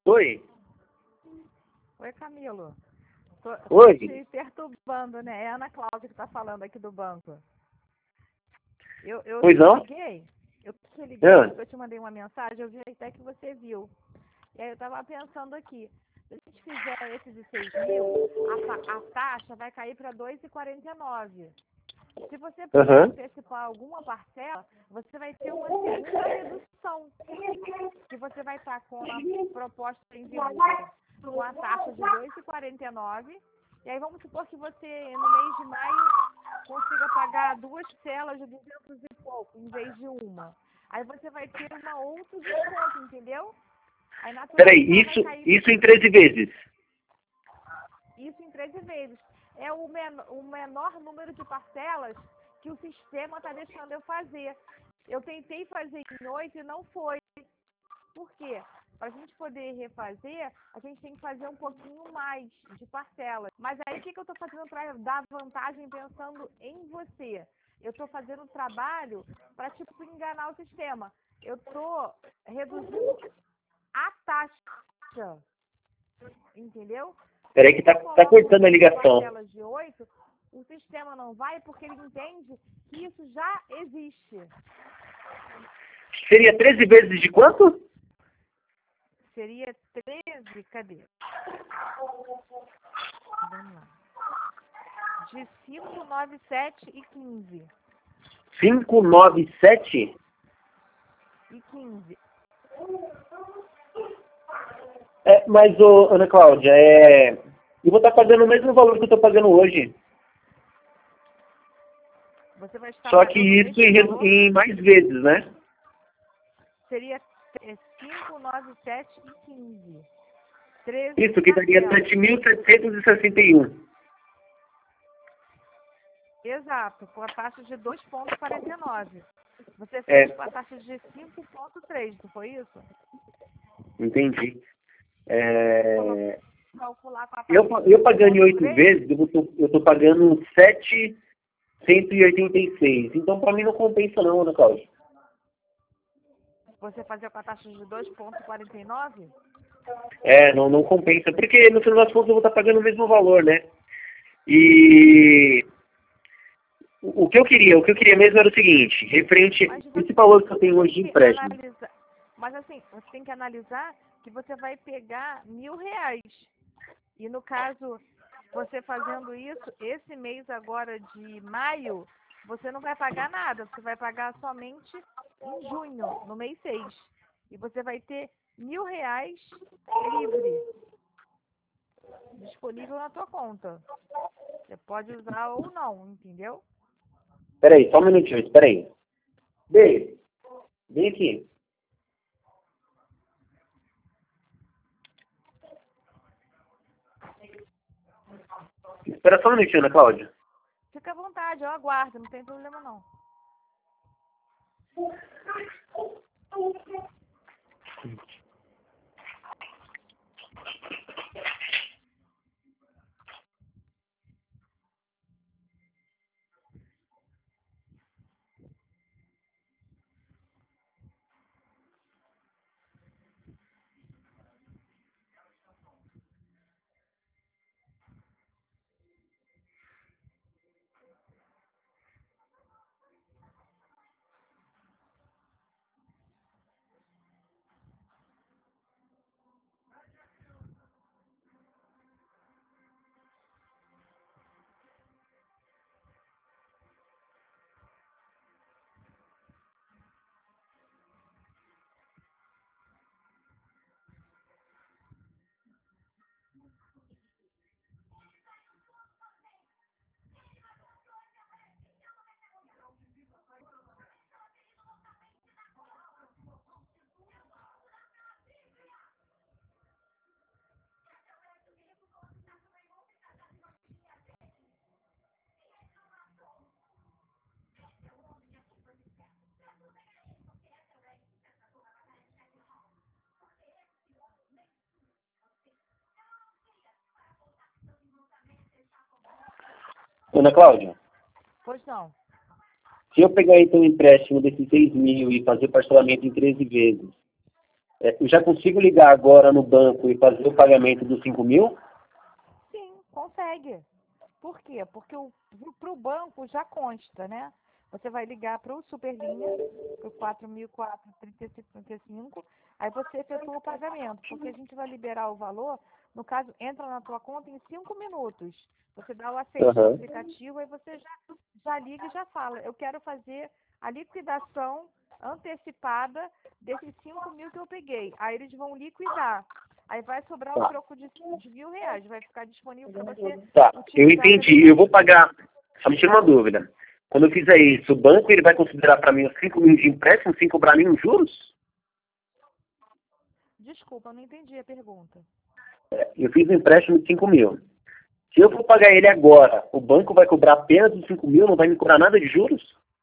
Oi. Oi, Camilo. Tô Oi. te perturbando, né? É a Ana Cláudia que tá falando aqui do banco. Eu Pois te não? liguei, porque eu te mandei uma mensagem, eu vi até que você viu. E aí eu tava pensando aqui, se a gente fizer esses de 6 mil, a taxa vai cair para 2,49. Se você puder Aham. antecipar alguma parcela, você vai ter uma segunda redução, que você vai estar com a proposta em vigor com a taxa de 2,49. E aí vamos supor que você, no mês de maio, consiga pagar 2 telas de 200 e pouco, em vez de uma. Aí você vai ter uma outra desconto, entendeu? Aí Peraí, naturalmente ela vai cair isso em 13 vezes. isso em 13 vezes. É o menor número de parcelas que o sistema está deixando eu fazer. Eu tentei fazer em 8 e não foi. Por quê? Para a gente poder refazer, a gente tem que fazer um pouquinho mais de parcelas. Mas aí o que eu estou fazendo para dar vantagem pensando em você? Eu estou fazendo um trabalho para, tipo, enganar o sistema. Eu estou reduzindo a taxa, entendeu? Peraí que tá cortando a ligação. Parcelas de 8, o sistema não vai porque ele entende que isso já existe. Seria 13 vezes de quanto? Seria 13, cadê? Vamos lá. De 5, 9, 7 e 15. 5, 9, 7? E 15. Mas, Ana Cláudia, eu vou estar pagando o mesmo valor que eu estou pagando hoje. Você vai estar Só que pagando isso esse valor, em mais vezes, né? seria 5, 9, 7 e 15. 13 Isso que daria parcelas. 7.761. Exato, com a taxa de 2,49. Você fez com a taxa de 5,3, não foi isso? Entendi. Calcular com a taxa Eu pagando em 8 3, vezes, eu tô pagando 7,186. Então, para mim, não compensa não, Ana Cláudia. você fazia com a taxa de 2,49? Não compensa. Porque, no final das contas, eu vou estar pagando o mesmo valor, né? E o que eu queria mesmo era o seguinte, referente a esse valor que eu tenho hoje de empréstimo. Mas assim, você tem que analisar que você vai pegar R$ 1.000. E no caso, você fazendo isso, esse mês agora de maio, você não vai pagar nada, você vai pagar somente em junho, no mês 6. E você vai ter R$ 1.000 livre, disponível na tua conta. Você pode usar ou não, entendeu? Peraí, só um minutinho, espera aí. Beijo. Vem aqui. Espera só um minutinho, Ana Cláudia. Fica à vontade, eu aguardo, não tem problema não. Ana Cláudia, Pois não. se eu pegar então um empréstimo desses 6 mil e fazer parcelamento em 13 vezes, Eu já consigo ligar agora no banco e fazer o pagamento dos 5 mil? Sim, consegue. Por quê? Porque para o banco já consta, né? Você vai ligar para o Superlinha, para o 4.004,3535, aí você efetua o pagamento, porque a gente vai liberar o valor, no caso, entra na tua conta em 5 minutos. Você dá o aceite no Aham. aplicativo, aí você já liga e já fala, eu quero fazer a liquidação antecipada desses 5 mil que eu peguei. Aí eles vão liquidar. Aí vai sobrar o Tá. troco de R$ 1.000. Vai ficar disponível para você Tá, eu utilizar entendi. Eu vou pagar. Só me tira uma dúvida. Quando eu fizer isso, o banco ele vai considerar para mim os 5 mil de empréstimo sem cobrar nenhum juros? Desculpa, eu não entendi a pergunta. Eu fiz um empréstimo de 5 mil. Se eu for pagar ele agora, o banco vai cobrar apenas os 5 mil, não vai me cobrar nada de juros?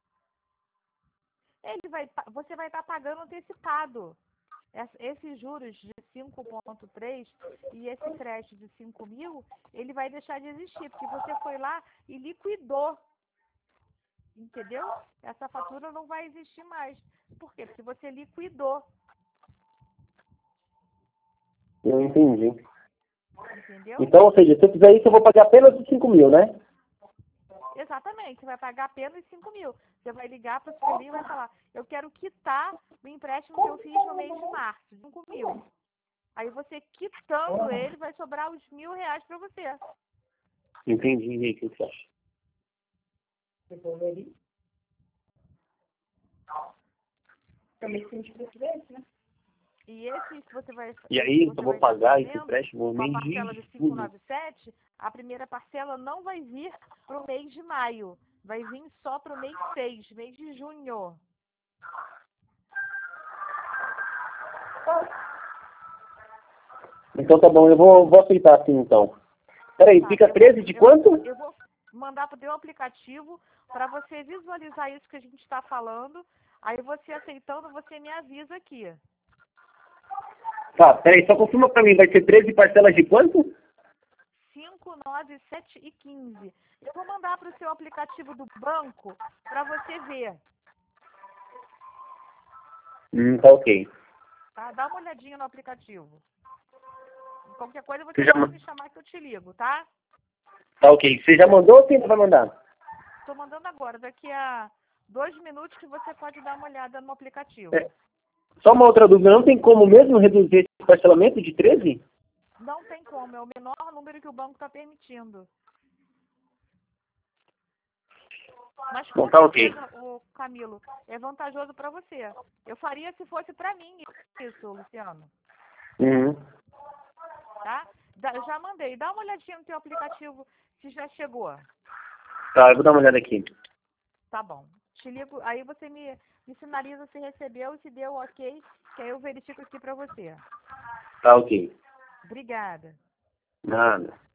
Você vai estar pagando antecipado. Esses juros de 5,3 e esse crédito de 5 mil, ele vai deixar de existir, porque você foi lá e liquidou. Entendeu? Essa fatura não vai existir mais. Por quê? Porque você liquidou. Eu entendi. Entendeu? Então, ou seja, se eu fizer isso, eu vou pagar apenas os 5 mil, né? Exatamente, você vai pagar apenas 5 mil. Você vai ligar para o Superlinha e vai falar, eu quero quitar o empréstimo que eu fiz no mês de março, de 5 mil. Aí você quitando ele, vai sobrar os R$ 1.000 para você. Entendi, Henrique, o que você acha? Também tem que ver, né? E esse que você vai E aí, você eu vai vou estar pagar esse fazendo empréstimo no com a mês parcela de de julho. 597, a primeira parcela não vai vir para o mês de maio. Vai vir só para o mês 6, mês de junho. Então tá bom, eu vou aceitar assim então. Peraí, Tá, fica 13 de quanto? eu vou mandar para o teu aplicativo para você visualizar isso que a gente está falando. Aí você aceitando, você me avisa aqui. Tá, peraí, só confirma pra mim, vai ser 13 parcelas de quanto? 5, 9, 7 e 15. Eu vou mandar para o seu aplicativo do banco para você ver. Tá ok. Tá? Dá uma olhadinha no aplicativo. Qualquer coisa Você você já pode ma- me chamar que eu te ligo, tá? Tá ok. Você já mandou ou você ainda vai mandar? Estou mandando agora. Daqui a 2 minutos que você pode dar uma olhada no aplicativo. É, só uma outra dúvida, não tem como mesmo reduzir esse parcelamento de 13? Não tem como. É o menor número que o banco está permitindo. Mas Bom, com tá ok. certeza, ô Camilo, é vantajoso para você. Eu faria se fosse para mim isso, Luciano. Uhum. Tá? Já mandei. Dá uma olhadinha no teu aplicativo se já chegou. Tá, eu vou dar uma olhada aqui. Tá bom. Te ligo. Aí você me sinaliza se recebeu e se deu ok, que aí eu verifico aqui para você. Tá ok. Obrigada. Nada.